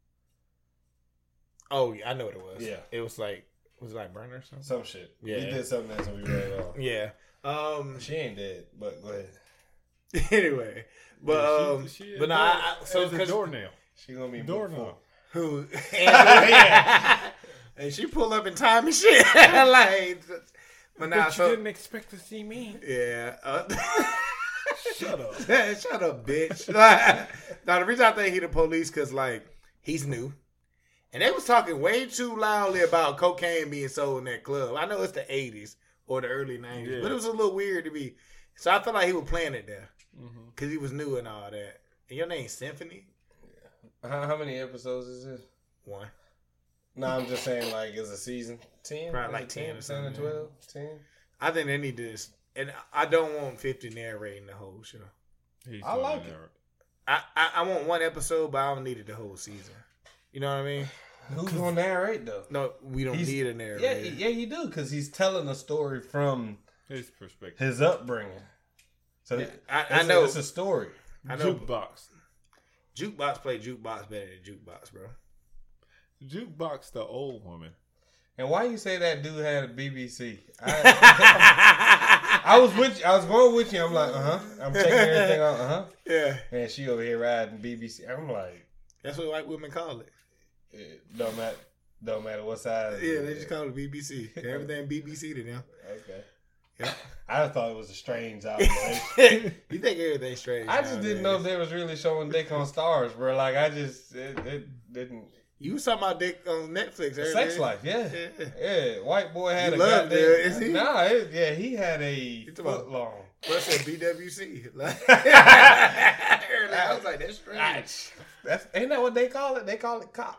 Oh, yeah, I know what it was. Yeah. It was like was it like burner or something. Some shit. Yeah. We did something else and we wrote it off. Yeah. Um. She ain't dead, but go ahead. Anyway, but Yeah, um, she, she but no, door- I, I, so as a 'cause- doornail. She gonna be Doorknob. who and, and she pull up in time and shit like. But now, But you so didn't expect to see me. yeah. Uh, Shut up. Shut up, bitch. Now the reason I think he the police because like he's new, and they was talking way too loudly about cocaine being sold in that club. I know it's the eighties or the early nineties, Yeah. but it was a little weird to be. So I felt like he was playing it there Mm-hmm. because he was new and all that. And your name's Symphony How, how many episodes is this? one. No, I'm just saying like is a season ten? Probably Is like it ten or ten or something, twelve? ten? I think they need this, and I don't want fifty narrating the whole show. He's I doing like that. it. I, I I want one episode, but I don't need it the whole season. You know what I mean? Who's gonna narrate though? No, we don't He's- need a narrator. Yeah, yeah, you do because he's telling a story from His perspective. his upbringing. So Yeah, I- it's I a- know. it's a story. I know. Jukebox. Jukebox play jukebox better than jukebox, bro. Jukebox, the old woman. And why you say that dude had a B B C? I, I was with you. I was going with you. I'm like, uh huh. I'm checking everything out. Uh huh. Yeah, And she over here riding B B C. I'm like, that's what white women call it. it don't matter. Don't matter what size. Yeah, they just call it B B C. Everything B B C to them. Okay. Yeah. I thought it was a strange observation. You think everything's strange? I just didn't know nowadays. if they was really showing dick on stars, bro. Like I just it, it didn't. You was talking about dick on Netflix earlier. Sex life, yeah. Yeah. Yeah, white boy had You a loved goddamn. it, is he? Nah, it, yeah, he had a talking about- foot long. What's that B W C? Like, I was like, that's strange. That's ain't that what they call it? They call it cock.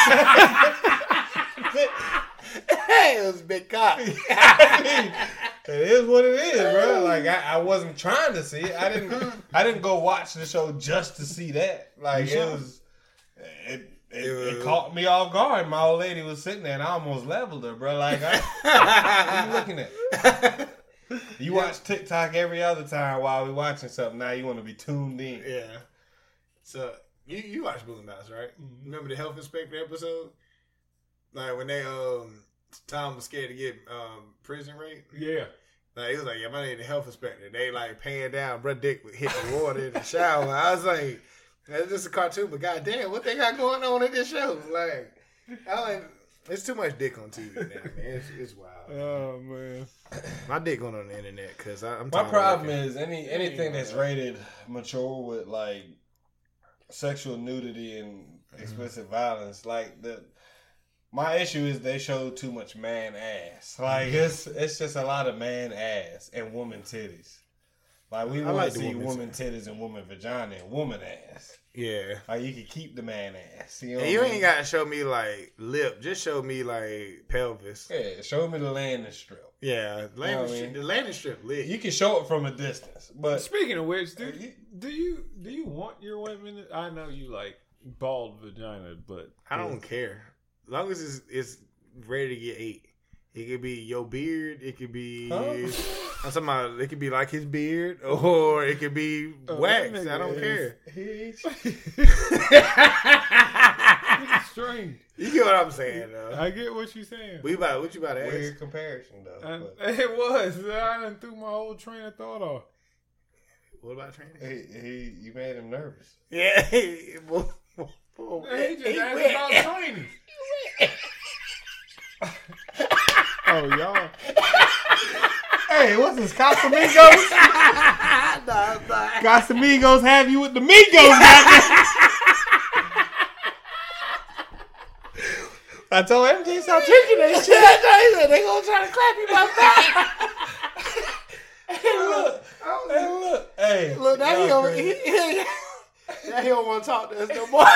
Hey, it was a big cock. It is what it is, bro. Like I, I wasn't trying to see it. I didn't. I didn't go watch the show just to see that. Like You it sure? was. It, it, It it was- caught me off guard. My old lady was sitting there, and I almost leveled her, bro. Like, I, what you looking at? You watch TikTok every other time while we watching something. Now you want to be tuned in. Yeah. So you you watch Boondocks, right? Remember the health inspector episode? Like when they um Tom was scared to get um prison rape. Yeah. Like he was like, yeah, my name the health inspector. They like paying down, bro. Dick would hit the water in the shower. I was like, that's just a cartoon, but goddamn, what they got going on in this show? Like, I like, it's too much dick on T V now, man. It's, it's wild. Oh man. My dick going on the internet because I'm. My tired of problem working. is any anything that's rated mature with like sexual nudity and explicit violence. Like the my issue is they show too much man ass. Like it's it's just a lot of man ass and woman titties. Like we I want like to the see woman's- woman titties and woman vagina and woman ass. Yeah. Like you can keep the man ass. You, know And what you I ain't mean? got to show me like lip. Just show me like pelvis. Yeah, show me the landing strip. Yeah, landing You know what I strip, mean? the landing strip lit. You can show it from a distance, but Speaking of which, do, You- do you do you want your women? To, I know you like bald vagina, but I don't care. As long as it's, it's ready to get ate. It could be your beard. It could be. Huh? I'm talking about. It could be like his beard, or it could be Oh, wax. that nigga I don't is- care. It's strange. You get what I'm saying, though. I get what you're saying. We about what you about to ask? weird comparison though. And but- it was. I done threw my whole train of thought off. What about training? He, he you made him nervous. Yeah. He, well, well, He just he asked went. about training. Oh, y'all. Hey, what's this, Casamigos? Nah, nah. Casamigos have you with the Migos, goddamn. I told M J stop drinking that shit. He said they gonna try to clap you by back. Hey, look. Hey, look. Hey. Look, now he y'all don't, crazy. he, he, now he don't want to talk to us no more.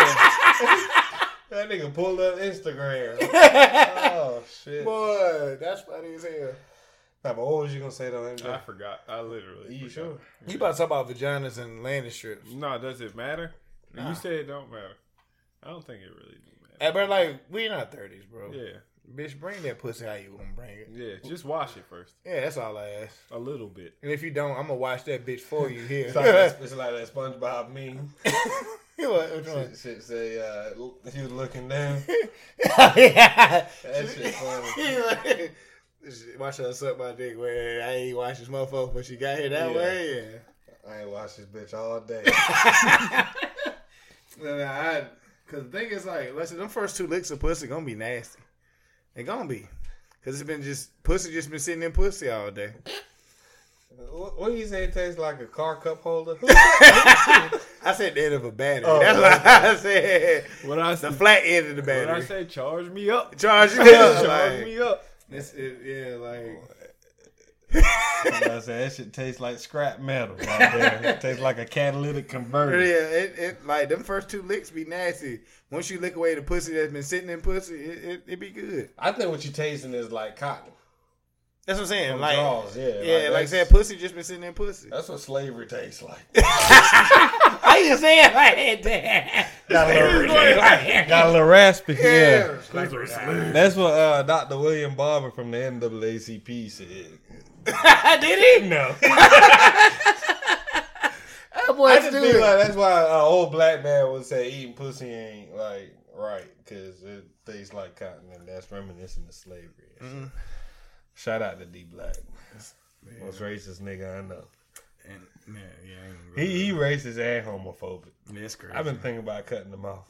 That nigga pulled up Instagram. Oh, shit. Boy, that's funny as hell. Nah, but what was you going to say, though, M J? I forgot. I literally. You forgot. sure? You about to talk about vaginas and landing strips. No, does it matter? Nah. You said it don't matter. I don't think it really do matter. Hey, bro, like, we in our thirties, bro. Yeah. Bitch, bring that pussy how you gonna bring it. Yeah, just wash it first. Yeah, that's all I ask. A little bit. And if you don't, I'm gonna wash that bitch for you here. It's like, that, it's like that SpongeBob meme. You what, which one? Shit, shit say, uh, he was looking down. Yeah. That shit funny. He like, watch her suck my dick. Where I ain't wash this motherfucker, but she got here that Yeah. way. Yeah. I ain't watched this bitch all day. No, no, I, cause the thing is like, listen, them first two licks of pussy gonna be nasty. They gonna be, cause it's been just pussy just been sitting in pussy all day. What, what you say it tastes like a car cup holder? I said the end of a battery. Oh, That's what I said. What I The said, flat end of the what I battery. say, charge me up. Charge you up. Charge Like, me up. it's, it, yeah, like. I said that shit tastes like scrap metal. Right there. It tastes like a catalytic converter. Yeah, it, it like them first two licks be nasty. Once you lick away the pussy that's been sitting in pussy, it it, it be good. I think what you tasting is like cotton. That's what I'm saying. From Like, draws, yeah, yeah, like like, I that's- said, pussy just been sitting in pussy. That's what slavery tastes like. How you saying like that? Got a little, Like, got a little raspy. yeah. Yeah. Like, That's what uh, Doctor William Barber from the N double A C P said. did he? No. That boy I just stupid. feel like that's why an old black man would say eating pussy ain't like right because it tastes like cotton, and that's reminiscent of slavery. Mhm. Shout out to D Black, most racist nigga I know. And, man, yeah, I ain't gonna He he racist and homophobic. go- That's crazy. I've been thinking about cutting them off.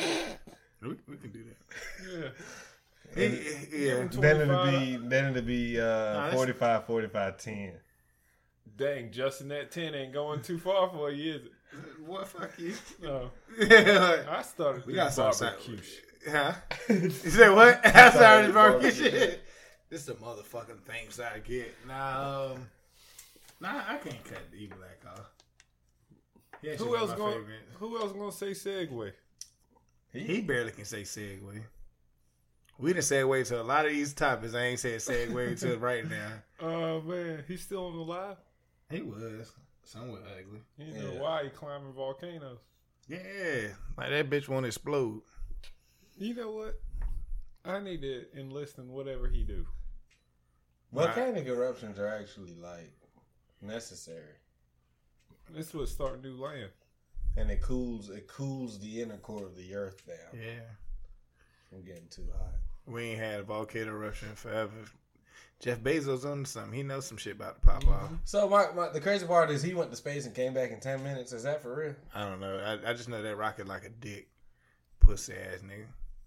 we, we can do that. Yeah. He, yeah. Then it'll be then it'll be uh, that's- forty-five, forty-five, ten. Dang, Justin, that ten ain't going too far for you, is it? What? Fuck you. No. Yeah, I started we this got some barbecue barbecue shit. Huh? You said what? I started this barbecue barbecue. shit. This is the motherfucking things I get. Nah, um, nah, I can't cut the E Black off. He actually Who one else of my going? favorite. Who else gonna say Segway? He barely can say segue. We done segue to a lot of these topics. I ain't said segue to right now. Oh man, he's still on the live. He was somewhat ugly. You know Yeah. why he climbing volcanoes? Yeah, like that bitch want to explode. You know what? I need to enlist in whatever he do. Volcanic eruptions are actually like necessary, This would start new land. and it cools it cools the inner core of the earth down Yeah, from getting too hot. we ain't had a volcano eruption forever. Jeff Bezos on something. He knows some shit about to pop off. So my, my the crazy part is he went to space and came back in ten minutes. Is that for real? I don't know. I, I just know that rocket like a dick, pussy ass nigga.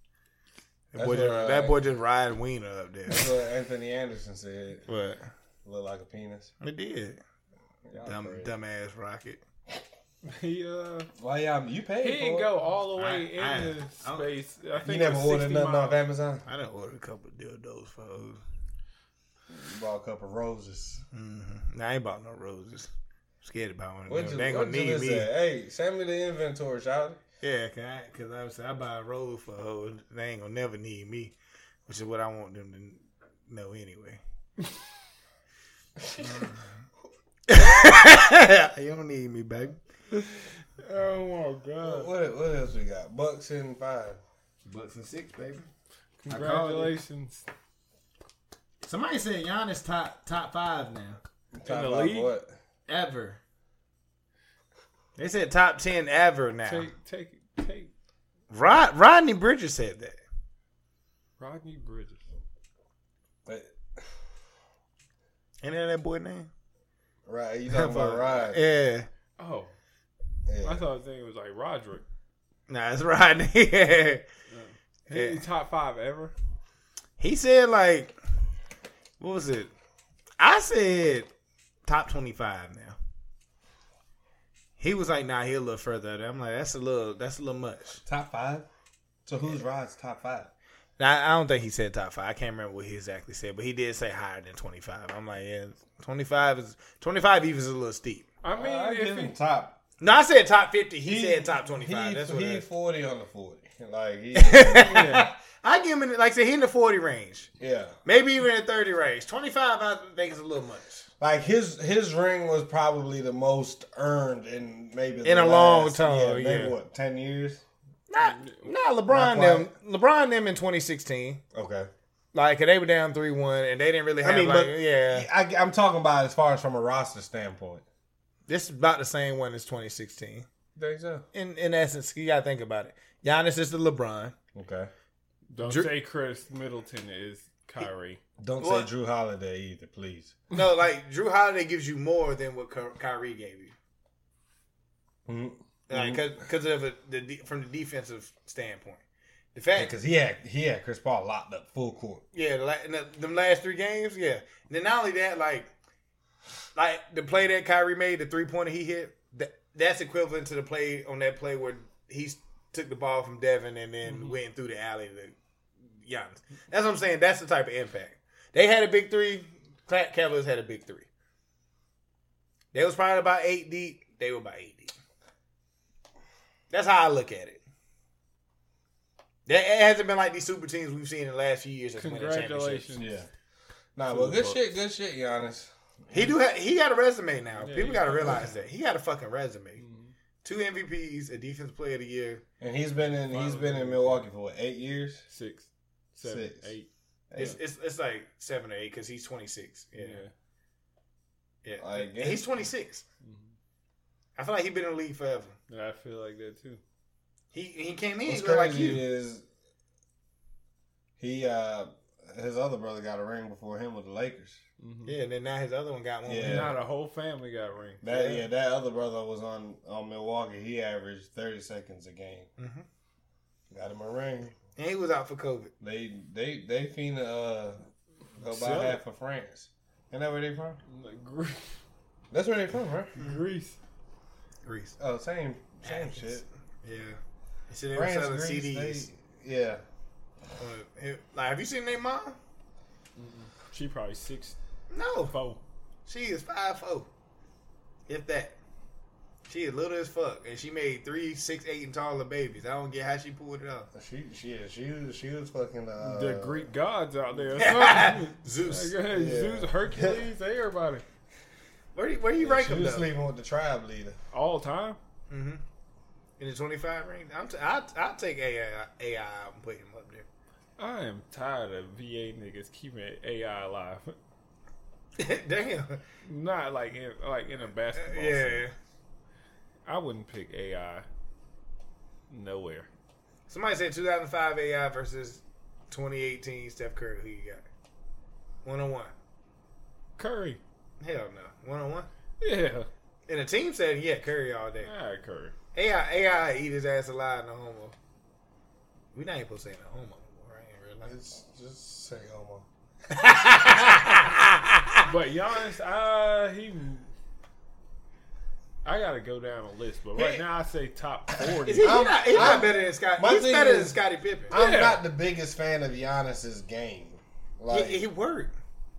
That That's boy, what, just, uh, that boy just riding wiener up there. That's what Anthony Anderson said. What? Look like a penis. It did. Y'all Dumb, crazy. dumbass rocket. He uh, Why y'all? You paid he for didn't it. go all the way I- I- into I don't- space. I think You it never was ordered sixty nothing miles. off Amazon. I done ordered a couple of dildos for hoes. You bought a couple roses. Mm-hmm. Nah, I ain't bought no roses. Scared about one of What them. you, They ain't what gonna you need listen me. at? Hey, send me the inventory, shout. Yeah, cause I, cause I was I buy a rose for hoes. They ain't gonna never need me, which is what I want them to know anyway. You don't need me, baby. Oh my god! What, what else we got? Bucks and five. Bucks and six, baby. Congratulations. Somebody said Giannis top top five now Top the five league? What? ever. They said top ten ever now. Take take take Rod, Rodney Bridges said that. Rodney Bridges. But Ain't that that boy name? Right, you talking about Rod? Yeah. Oh, Yeah. I thought his name was like Roderick. Nah, it's Rodney. yeah. He Yeah. top five ever. He said like, what was it? I said top twenty-five now. He was like, nah, he a little further. I'm like, that's a little, that's a little much. Top five? So who's Rod's top five? Now, I don't think he said top five. I can't remember what he exactly said, but he did say higher than twenty-five. I'm like, yeah, twenty-five is twenty-five even is a little steep. I mean, I if give he, him top. No, I said top fifty. He, He- said top twenty-five. He, That's what he I, forty on the forty. Like he, yeah. I give him, in, like I said, he in the forty range. yeah. Maybe even in the thirty range. twenty-five, I think is a little much. Like his his ring was probably the most earned in maybe the In a long last- time, Yeah, maybe yeah. what ten years? Not, not LeBron Not them. LeBron them in twenty sixteen. Okay. Like, they were down three one, and they didn't really have, I mean, like, but yeah. I, I'm talking about as far as from a roster standpoint. This is about the same one as twenty sixteen. Think so? In in essence, you got to think about it. Giannis is the LeBron. Okay. Don't Drew- say Chris Middleton is Kyrie. Don't What? say Drew Holiday either, please. No, like, Drew Holiday gives you more than what Ky- Kyrie gave you. Mm-hmm. Like, because of it, the de- from the defensive standpoint. The fact, Because he had he had Chris Paul locked up full court. yeah, the, la- in the, them last three games, yeah. And then not only that, like, like the play that Kyrie made, the three pointer he hit, that, that's equivalent to the play on that play where he took the ball from Devin and then Mm-hmm. went through the alley to Giannis. That's what I'm saying. That's the type of impact. They had a big three. Cla- Cavaliers had a big three. They was probably about eight deep. They were about eight deep. That's how I look at it. That, it hasn't been like these super teams we've seen in the last few years. That's winning championships. Congratulations. Yeah. Nah, To but the good Bucks. shit, good shit, Giannis. He do. Ha- he got a resume now. Yeah, People he got to got a realize that he got a fucking resume. Mhm. Two M V Ps, a Defensive Player of the Year. And he's been in he's been in Milwaukee for what, eight years? Six, seven, Six. eight. It's, it's it's like seven or eight because he's twenty-six. Yeah, Yeah. yeah. Like, And yeah. he's twenty-six. Mhm. I feel like he's been in the league forever. Yeah, I feel like that too. He he came in. What's He looked like crazy you. is he uh his other brother got a ring before him with the Lakers. Mm-hmm. Yeah, and then now his other one got one. Yeah. Now the whole family got rings. That Yeah. yeah. that other brother was on on Milwaukee. He averaged thirty seconds a game. Mm-hmm. Got him a ring. And he was out for COVID. They they they finna uh go buy Sell it. half for France. Isn't that where they from? Like Greece. That's where they from, right? Greece. Greece. Oh, same same Athens. shit. Yeah. He said they were France, selling Greece, C Ds. they- yeah. Uh, it- like, have you seen their mom? She probably six No. four. She is five four. If that. She is little as fuck. And she made three, six, eight, and taller babies. I don't get how she pulled it off. She she yeah, she was she was fucking uh, The Greek gods out there. Zeus. Like, hey, Yeah. Zeus, Hercules, everybody. Where do you, where do you Yeah, rank she them, was though? sleeping with the tribe leader. All time. Mm-hmm. In the twenty-five range? I'm t- I'll, I'll take A I, A I out and put him up there. I am tired of V A niggas keeping A I alive. Damn. Not like in like in a basketball Yeah. sense. I wouldn't pick A I nowhere. Somebody said two thousand five A I versus twenty eighteen Steph Curry. Who you got? One on one. Curry. Hell no. One on one. Yeah. In a team setting, yeah, Curry all day. All right, Curry. A I, A I eat his ass alive, no homo. We not even supposed to say no homo anymore, right? In real life. It's just say homo. But Giannis, uh, he. I gotta go down a list, but right Hey. now I say top Is forty. he, he I'm- not, he's I'm- not better than Scott. my He's thing better is- than Scottie Pippen. I'm Yeah. not the biggest fan of Giannis's game. Like he, he worked.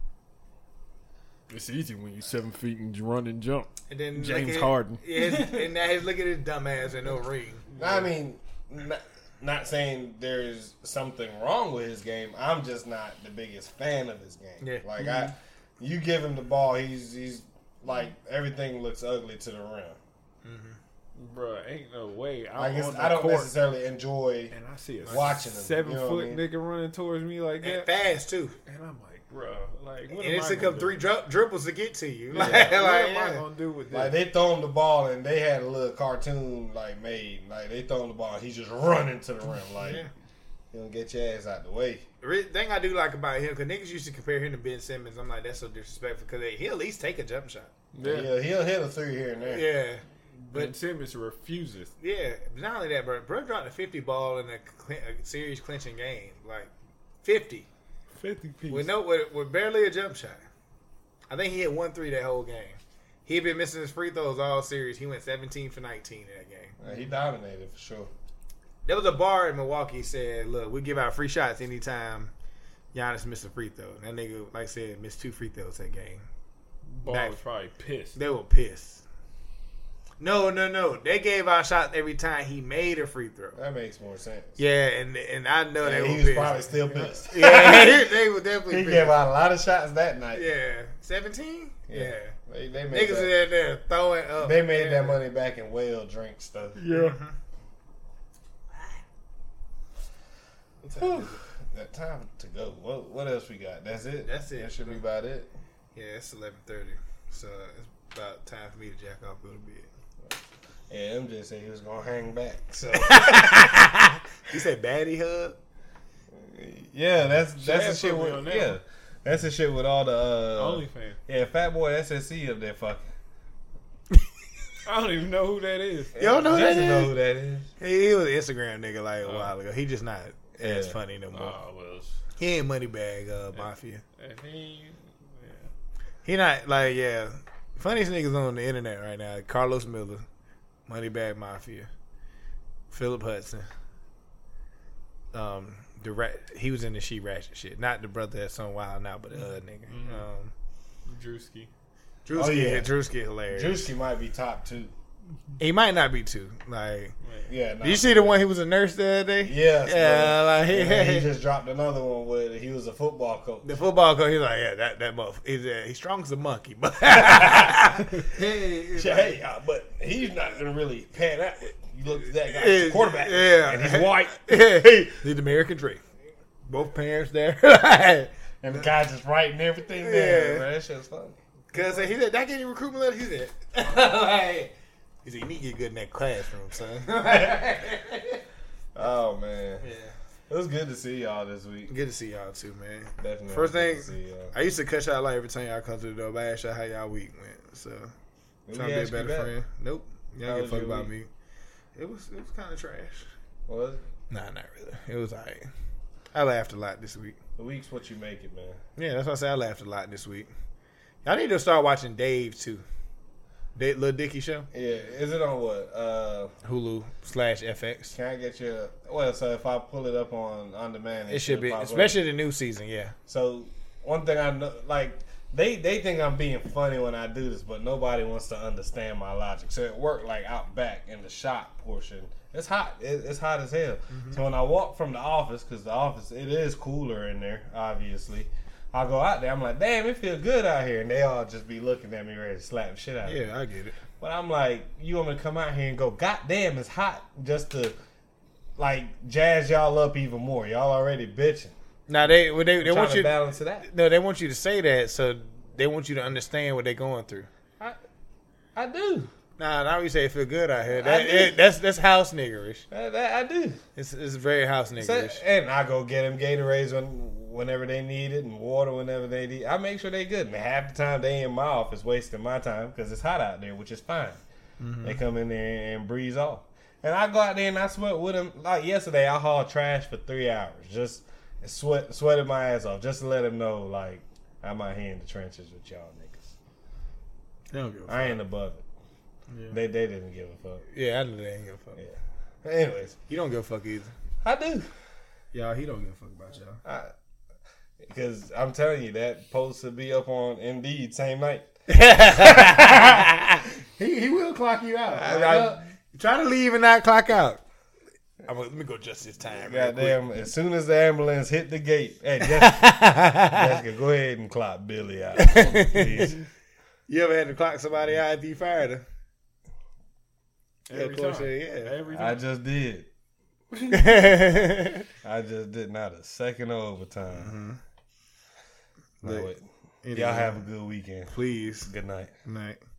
It's easy when you're seven feet and you run and jump. And then James look at, Harden. Yeah, his- and now he's look at his dumb ass and no ring. I mean, not, not saying there's something wrong with his game. I'm just not the biggest fan of his game. Yeah. Like I, you give him the ball, he's he's like everything looks ugly to the rim. Bruh, ain't no way. I'm Like it's, on the I don't court necessarily enjoy. and I see a watching him, seven you know foot what I mean? nigga running towards me like And that, fast too. and I'm like, bruh, like what And am it I took gonna him three do? dri- dribbles to get to you. Yeah, Like, what like, am I yeah. gonna do with this? Like they throw him the ball and they had a little cartoon like made. Like they throw him the ball, he's just running to the rim. Like Yeah. He don't get your ass out the way. The re- thing I do like about him, because niggas used to compare him to Ben Simmons. I'm like, that's so disrespectful, because he'll at least take a jump shot. Yeah. Yeah, he'll hit a three here and there. Yeah. But Ben Simmons refuses. Yeah. But not only that, bro. Bro dropped a fifty ball in a, cl- a series clinching game. Like, fifty. fifty piece. With, no, with, with barely a jump shot. I think he hit one three that whole game. He had been missing his free throws all series. He went seventeen for nineteen in that game. Uh, he dominated for sure. There was a bar in Milwaukee said, look, we give out free shots anytime Giannis missed a free throw. That nigga, like I said, missed two free throws that game. Ball Back- was probably pissed. They were pissed. No, no, no. They gave out shots every time he made a free throw. That makes more sense. Yeah, and and I know And they he were was pissed. probably still pissed. Yeah, they, they were definitely He pissed. gave out a lot of shots that night. Yeah. seventeen? Yeah. They, they made Niggas that, in there throwing up. they made yeah. that money back in whale drink stuff. Yeah. Whew. That time to go. What what else we got? That's it. That's it. That should be about it. Yeah, it's eleven thirty. So it's about time for me to jack off a little bit. Yeah, M J said he was gonna hang back. So You said baddie hug? yeah, that's that's the Shad shit put me with on that yeah. one. That's the shit with all the uh, OnlyFans. yeah, Fat Boy S S C up there fucking. I don't even know who that is. You don't know who that Jason is? know who that is. He, he was an Instagram nigga like a Oh. while ago. He just not as Yeah. funny no more. Oh, well. He ain't Moneybag uh, Mafia. And he, yeah. He not like yeah. Funniest niggas on the internet right now: Carlos Miller, Moneybag Mafia, Philip Hudson. Um, the rat, he was in the She Ratchet shit. Not the brother that's on Wild Now, but the other nigga. Mhm. Um, Drewski. Drewski, Oh, yeah. Drewski hilarious. Drewski might be top two. He might not be too. Like, Yeah. did you see the one he was a nurse the other day? Yes, Yeah, bro. like And then he, he just dropped another one where he was a football coach. the football coach. He's like, yeah, that that motherfucker. He's uh, he's strong as a monkey, but hey, he's Yeah, like- hey, uh, but he's not gonna really pan out. You look at that guy, Yeah, he's a quarterback, yeah. and he's white, Hey, he's the American dream. Both parents there. and the guy just writing everything Yeah. there. Man, that shit's funny. Cause he said, "That get you recruitment letter." He said, like, "He said you need to get good in that classroom, son." Oh man, Yeah, it was good to see y'all this week. good to see y'all too, man. Definitely. First good thing, to see y'all. I used to cut y'all out every time y'all come to the door, but I asked y'all how y'all week went. So, Let trying me to be a ask you better that. friend. Nope, How y'all give a was fuck your about week? me. It was it was kind of trash. Was it? Nah, not really. It was alright. I laughed a lot this week. The week's what you make it, man. Yeah, that's why I say I laughed a lot this week. Y'all need to start watching Dave too. Dave, Lil Dicky show, Yeah, is it on what? Uh, Hulu slash F X. can I get your? Well, so if I pull it up on on demand, It should be, pop up. especially the new season. Yeah, So one thing I know, like they they think I'm being funny when I do this, but nobody wants to understand my logic. So it worked like out back in the shop portion. It's hot. It, it's hot as hell. So when I walk from the office, because the office it is cooler in there, obviously. I go out there. I'm like, damn, it feels good out here, and they all just be looking at me ready to slap the shit out of me. yeah, I get it. But I'm like, you want me to come out here and go, God damn, it's hot, just to like jazz y'all up even more. Y'all already bitching. Now they well, they they Trying want to you balance it out. no they want you to say that so they want you to understand what they're going through. I, I do. Nah, now you say it feel good out here. I That, do. it, that's that's house niggerish. That, that I do. It's it's very house So- niggerish. and I go get them Gatorades when, whenever they need it and water whenever they need. I make sure they good. And half the time they in my office wasting my time because it's hot out there, which is fine. Mm-hmm. They come in there and breeze off. And I go out there and I sweat with them. Like yesterday, I hauled trash for three hours. Just sweat, sweated my ass off just to let them know, like, I'm out here in the trenches with y'all niggas. They don't give a fuck. I ain't above it. Yeah. They they didn't give a fuck. Yeah, I know they ain't give a fuck. Yeah. Anyways, You don't give a fuck either. I do. Y'all, he don't give a fuck about y'all. I, because I'm telling you, that post to be up on Indeed same night. he he will clock you out. I- Like, I- uh, try to leave and not clock out. I'm gonna, let me go just this time. real quick. Goddamn! As soon as the ambulance hit the gate, hey Jessica, Jessica, go ahead and clock Billy out, please. You ever had to clock somebody out after you fired her? Every Yeah, of course, time. yeah. Every I time. just did. I just did not a second of overtime. Mm-hmm. No, wait. Anyway. Y'all have a good weekend. Please. Good night. Good night.